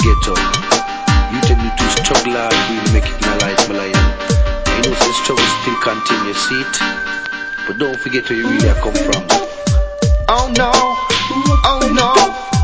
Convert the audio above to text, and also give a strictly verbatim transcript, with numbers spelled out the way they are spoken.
ghetto. You tend to struggle hard, really make it in a life, my lion. And you know, say struggle still continue, see it? But don't forget where you really have come from. Oh no, oh no.